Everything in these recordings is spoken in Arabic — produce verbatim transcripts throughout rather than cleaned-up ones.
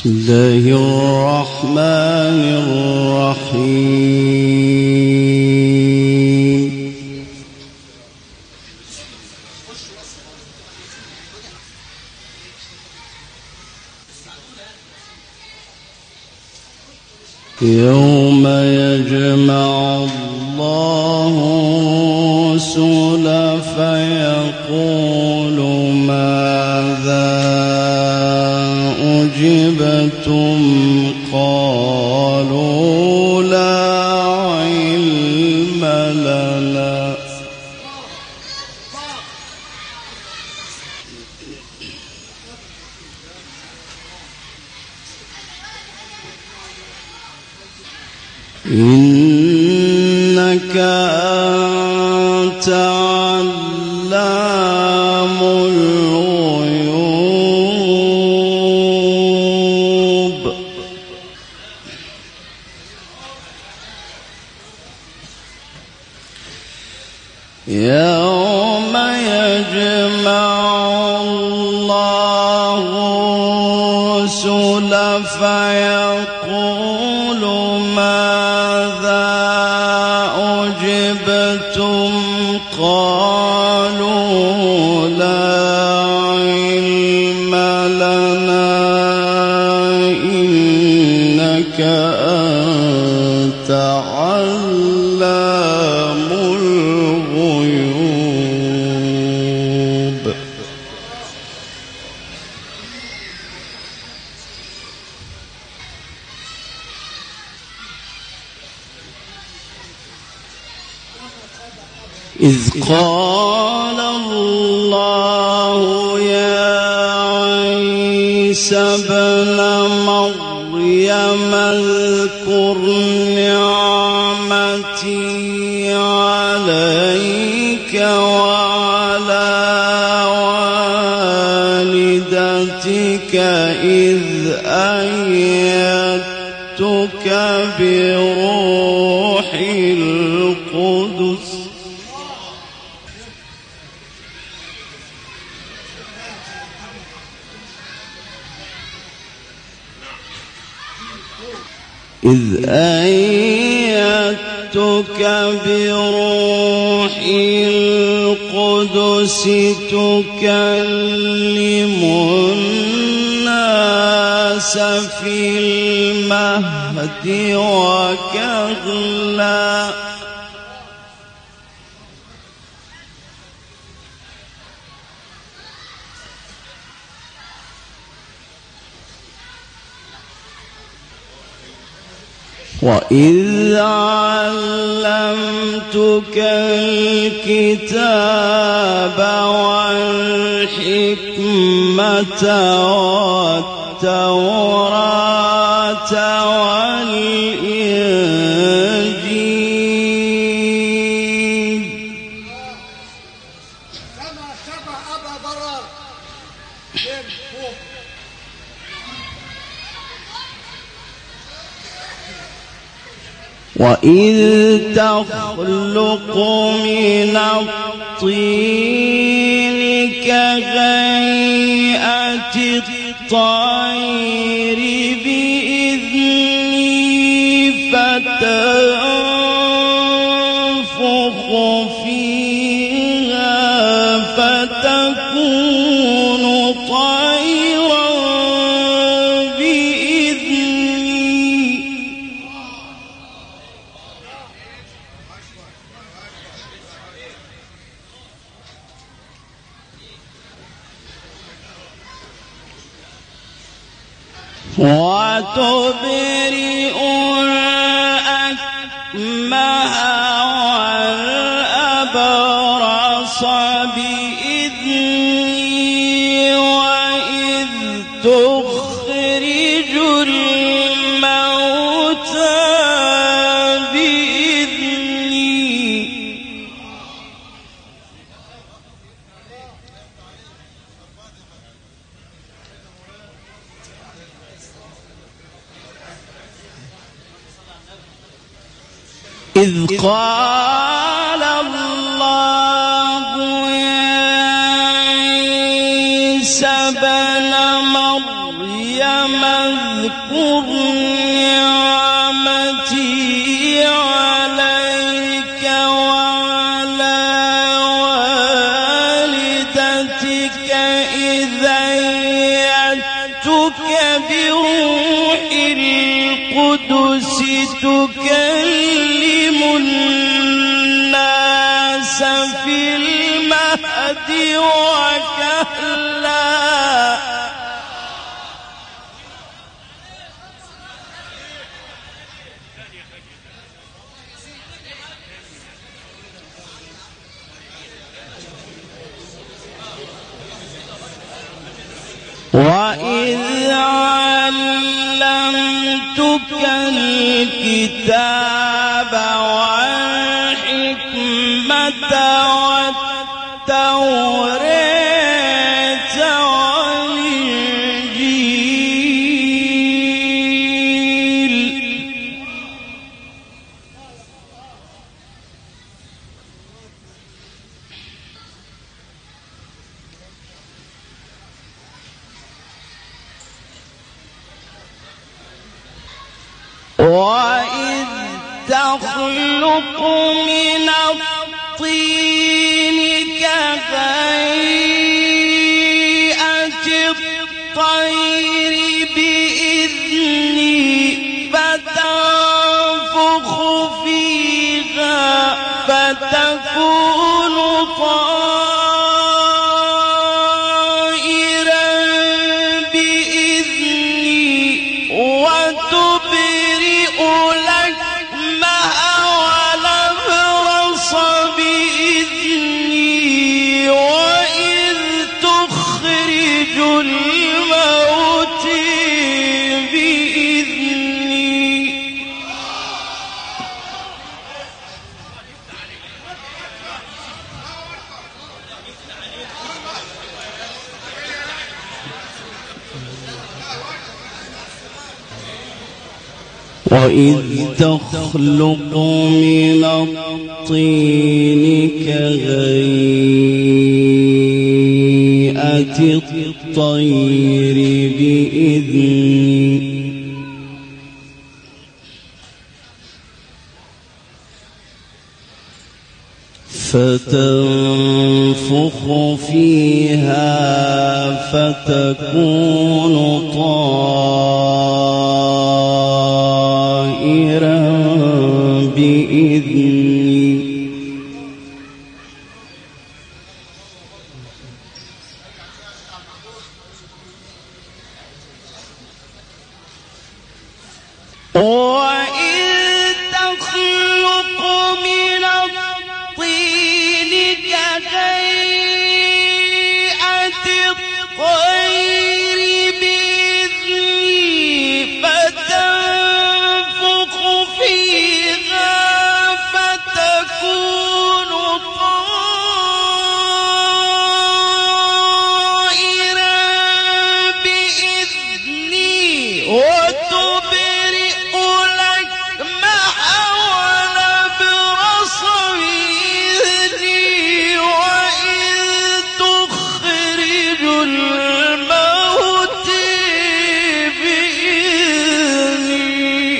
بسم الله الرحمن الرحيم. يوم يجمع الله الرسل فيقول ماذا أجبتم قالوا لا علم لنا إنك أنت علام الغيوب. يوم يجمع الله الرسل فيقول ماذا أجبتم قالوا لا علم لنا إنك أنت علام الغيوب. إذ قال الله يا عيسى ابن مريم اذكر نعمتي عليك وعلى والدتك إذ أيدتك بروح القدس إذ أيدتك بروح القدس تكلم الناس في المهد وكهلا وإذ علمتك الكتاب والحكمة والتوراة والإنجيل كما شبه أبا برار وإذ تخلق من الطين كهيئة الطير بإذني فتنفخ فيها فتكون طيرا وتبرئ الأكمه والأبرص بإذني وإذ تخرج الموتى بإذني إذ قال الله يا عيسى ابن مريم واذكر نعمتي عليك وعلى والدتك إذ أيدتك بروح القدس تكلم الناس في المهد وكهلا. وإذ علمتك الكتاب والحكمة والتوراة والإنجيل. وإذ تخلق من الطين كهيئة الطير بإذني فتنفخ فيها فتكون طائرا بإذني وتبرئ لكمها والأبرص بإذني وإذ تخرج الموت بإذني. وإذ تخلق من الطين كهيئة الطير بإذني فتنفخ فيها فتكون طائرا بإذني وإذ تخلق من الطين كهيئة الطير بإذني فتنفخ فيها فتكون طائرا بإذني وتبرئ لكمها والأبرص بإذني وإذ تخرج الموت بإذني.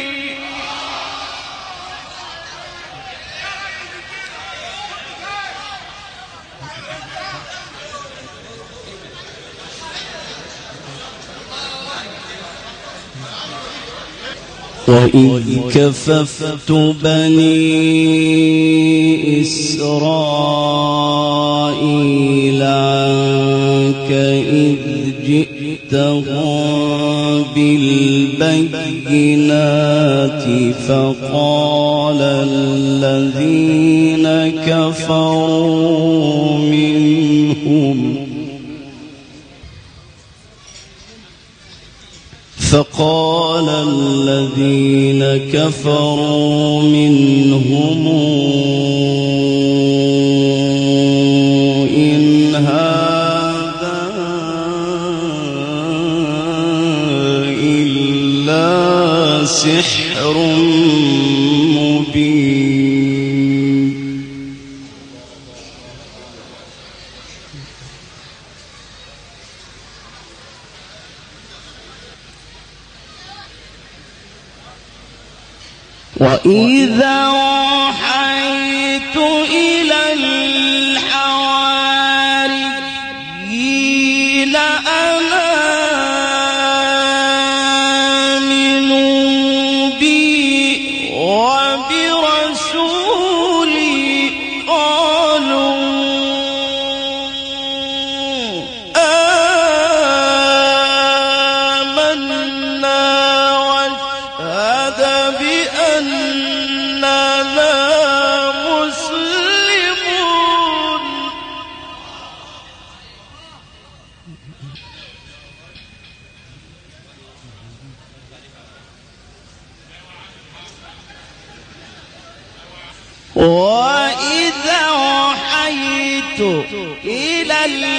وإذ كففت بني إسرائيل عنك إذ جئتهم بالبينات فقال الذين كفروا منهم فقال الذين كفروا منهم إن هذا إلا سحر مبين. وإذا أوحيت إلى الحواريين أن آمنوا بي وبرسولي قالوا آمنا واشهد بأننا مسلمون. وإذا أوحيت إلى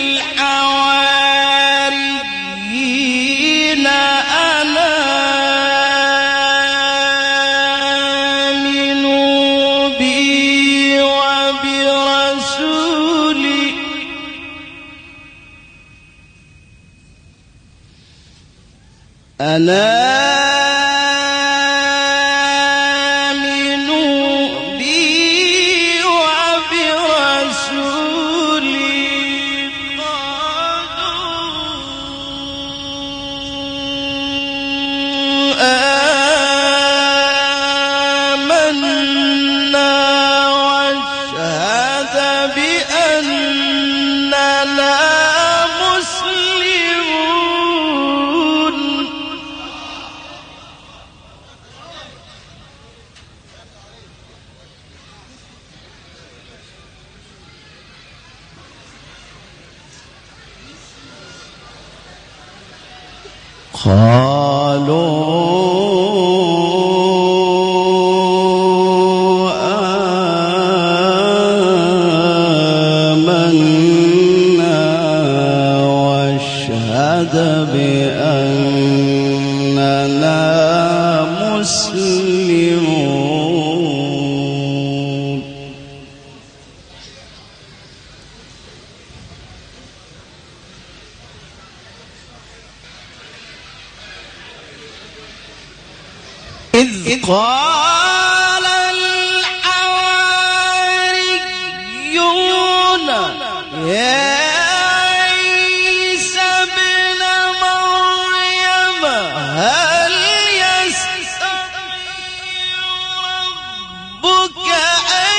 الحواريين أن آمنوا بي وبرسولي أن قالوا آمنا واشهد بأننا مسلمون. إذ قال الحواريون يا عيسى ابن مريم هل يستطيع ربك أن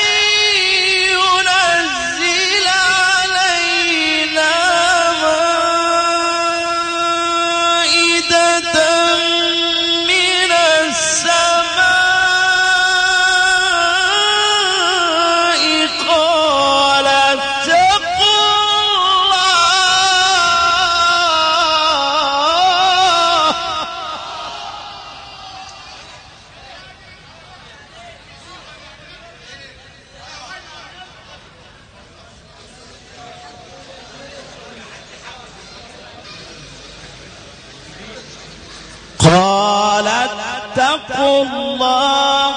ينزل علينا مائدة من السماء؟ قال اتقوا الله. قال اتقوا الله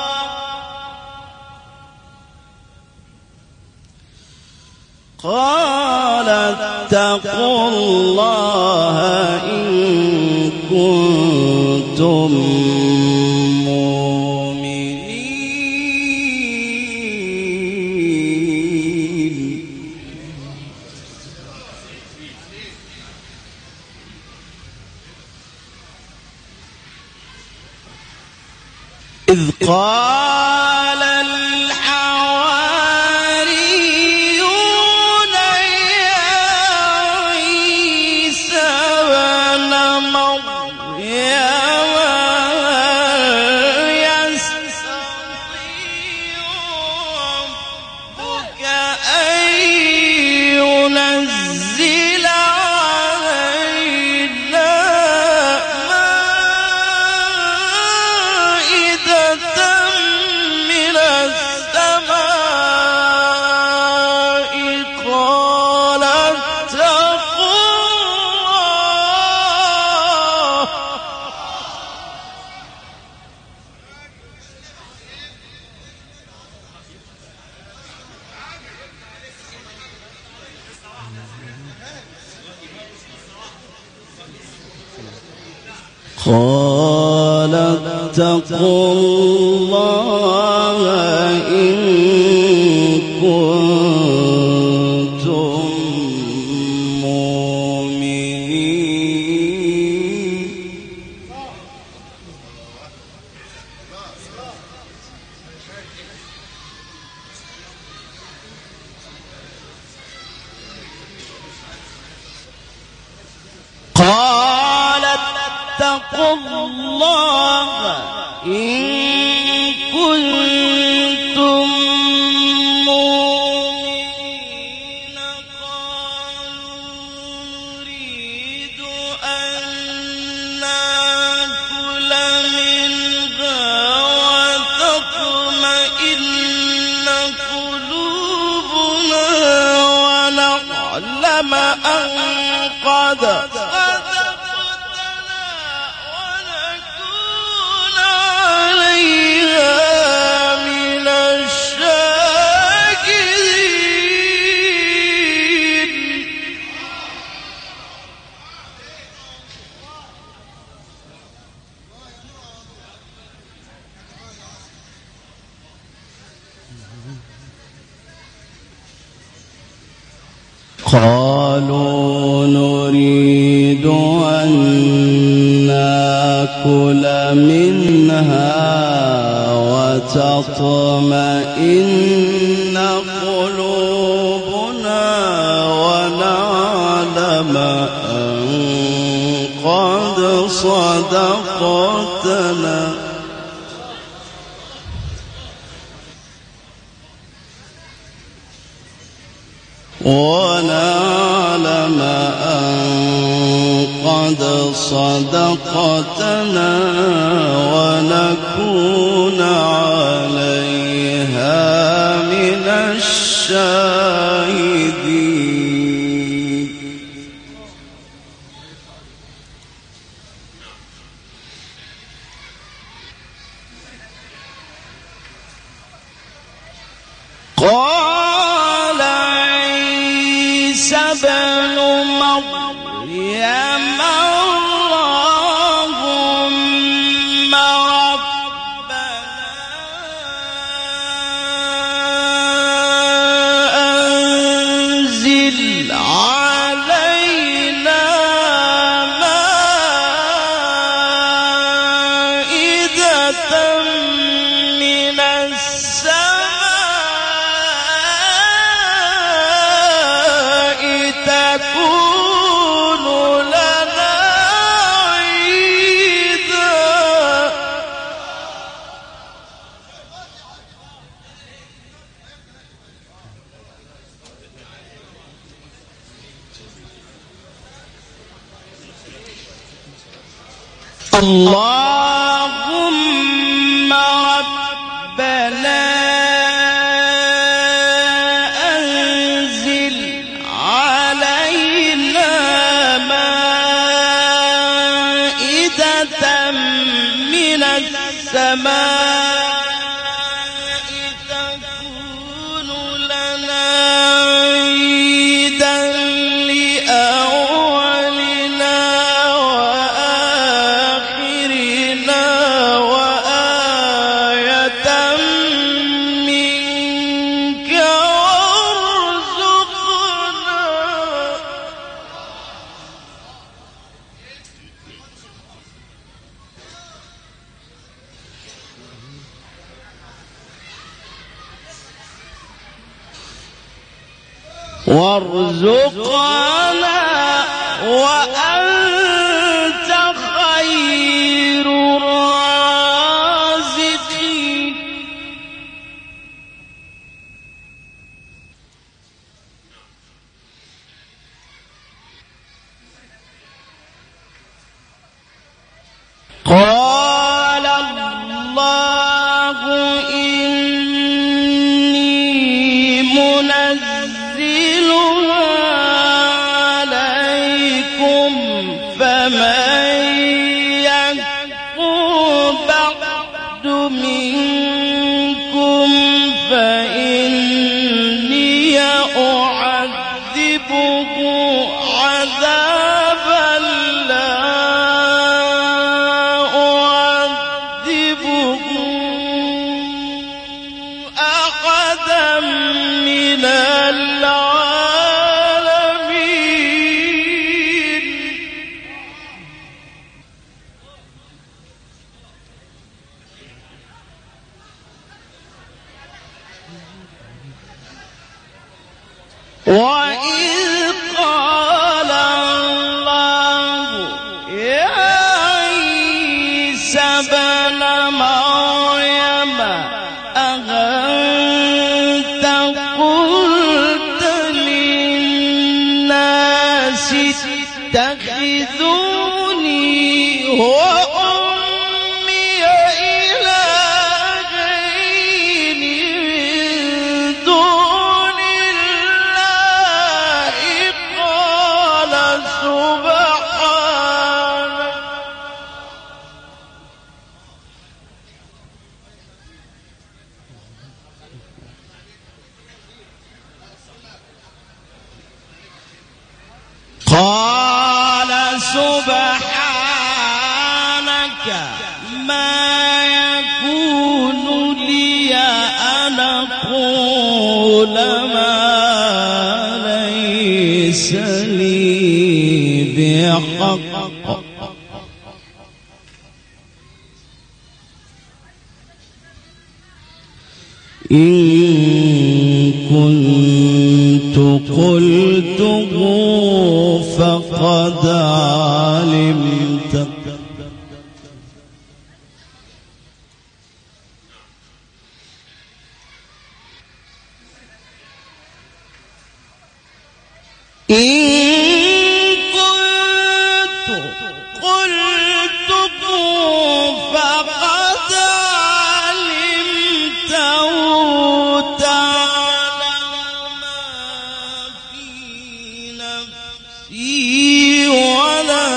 قال اتقوا الله إن كنتم مؤمنين. إذ قال الحواريون يا عيسى ابن مريم هل يستطيع ربك أن ينزل علينا مائدة من السماء؟ قال اتقوا الله. قال واتقوا الله إن كنتم مؤمنين. قال اتقوا الله إن كنتم مؤمنين. قالوا نريد أن نأكل منها وتطمئن قلوبنا ونعلم أن قد قالوا نريد أن نأكل منها وتطمئن قلوبنا ونعلم أن قد صدقتنا ونعلم أن قد صدقتنا ونكون عليها من الشاهدين. قال عيسى ابن مريم اللهم ربنا أنزل علينا مائدة من السماء تكون لنا عيدا. اللهم ربنا أنزل علينا مائدة من السماء تكون لنا عيدا لأولنا وآخرنا وآية منك وارزقنا. وارزقنا وأنت خير الرازقين. قال الله إني منزلها عليكم أحدا من العالمين. وإذ قال الله يا عيسى ابن مريم أأنت قلت للناس اتخذوني وأمي إلهين من دون الله قال سبحانك قال سبحانك ما يكون لي أن أقول ما ليس لي بحق إن كنت قلته فقد علمت إن كنت قلته فقد علمته تعلم ما في نفسي ولا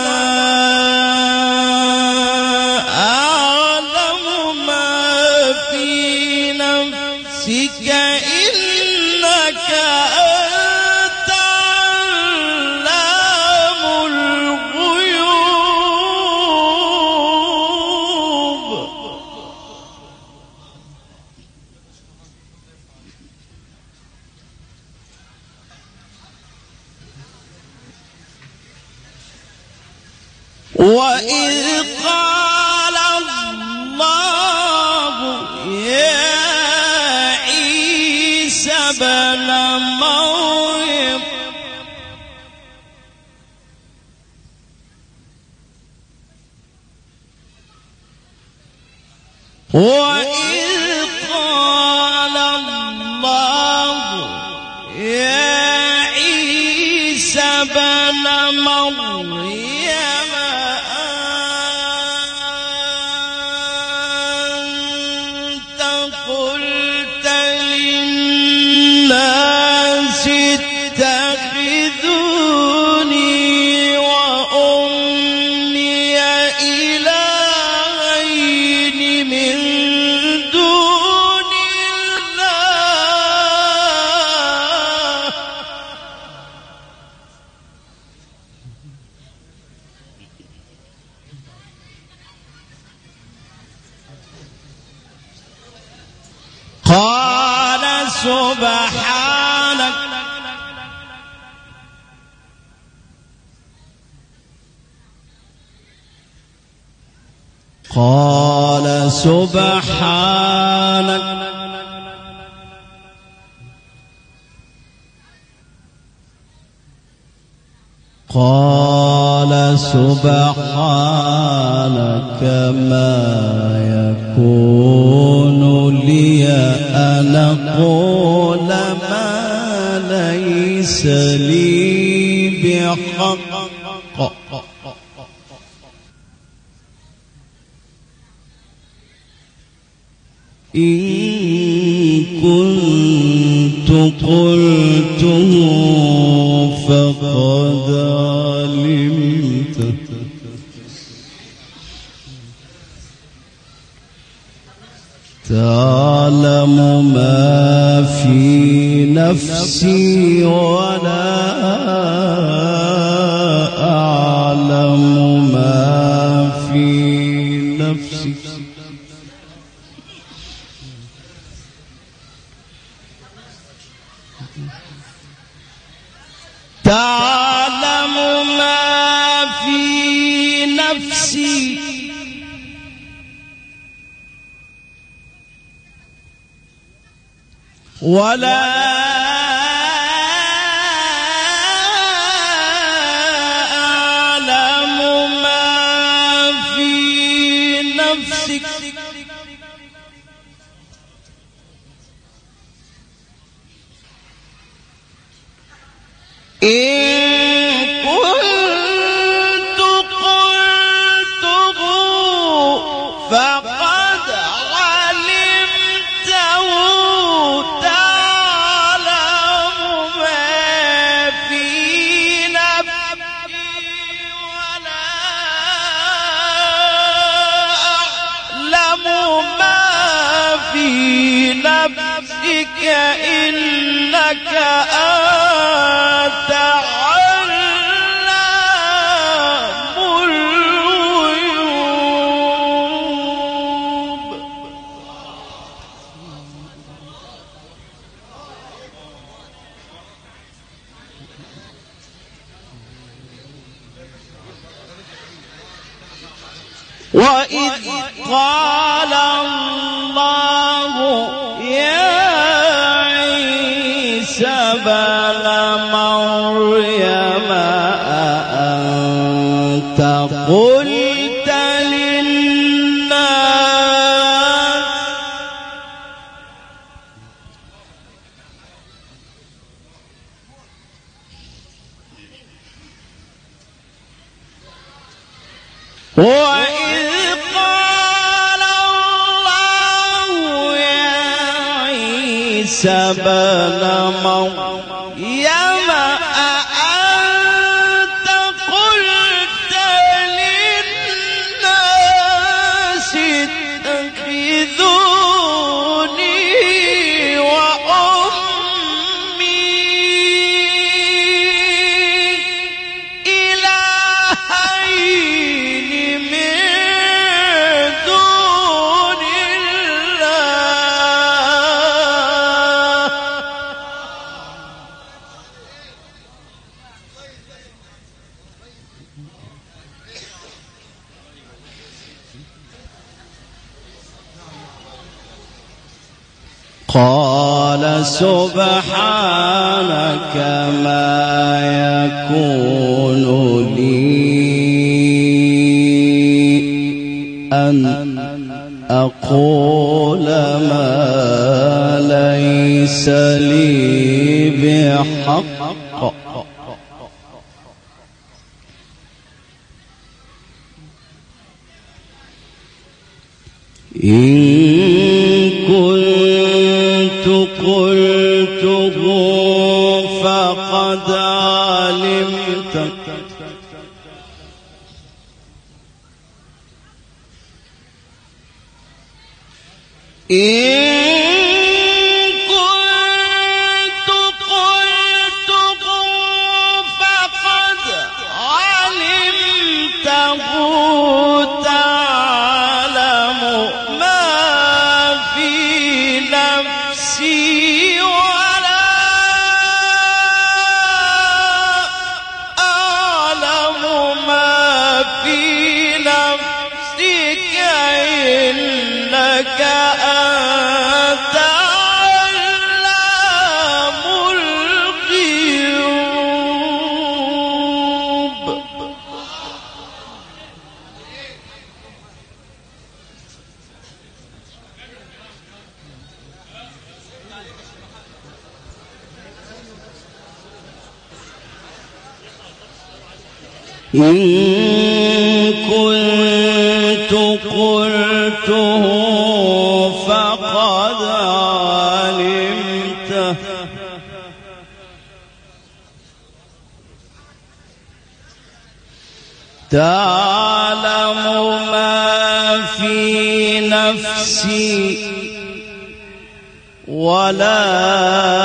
أعلم ما في نفسك إنك أنت علام الغيوب. وإذ قال الله يا عيسى ابن مريم وإذ قال الله يا عيسى ابن مريم أنت قلت للناس اتخذوني وأمي إلهين من دون الله قال سبحانك قال سبحانك قال سبحانك ما يكون لي أن أقول ما ليس لي بحق إن كنت قلته فقد علمت تعلم ما في نفسي ولا أعلم ما في نفسك تعلم ما في نفسي ولا أعلم ما في نفسك إن كنت قلته فقد علمته تعلم ما في نفسي ولا أعلم ما في نفسك إنك أنت علام الغيوب. وإذ قال الله يا عيسى ابن مريم أأنت قلت للناس وإذ قال الله يا عيسى ابن مريم أأنت قلت للناس اتخذوني وأمي إلهين من دون الله قال سبحانك ما يكون لي أن أقول ما ليس لي بحق إن كنت قلته فقد علمت إن كنت قلته فقد علمته تعلم ما في نفسي ولا أعلم ما في نفسك إنك أنت علام الغيوب. إن كنت قلته فقد علمته تعلم ما في نفسي ولا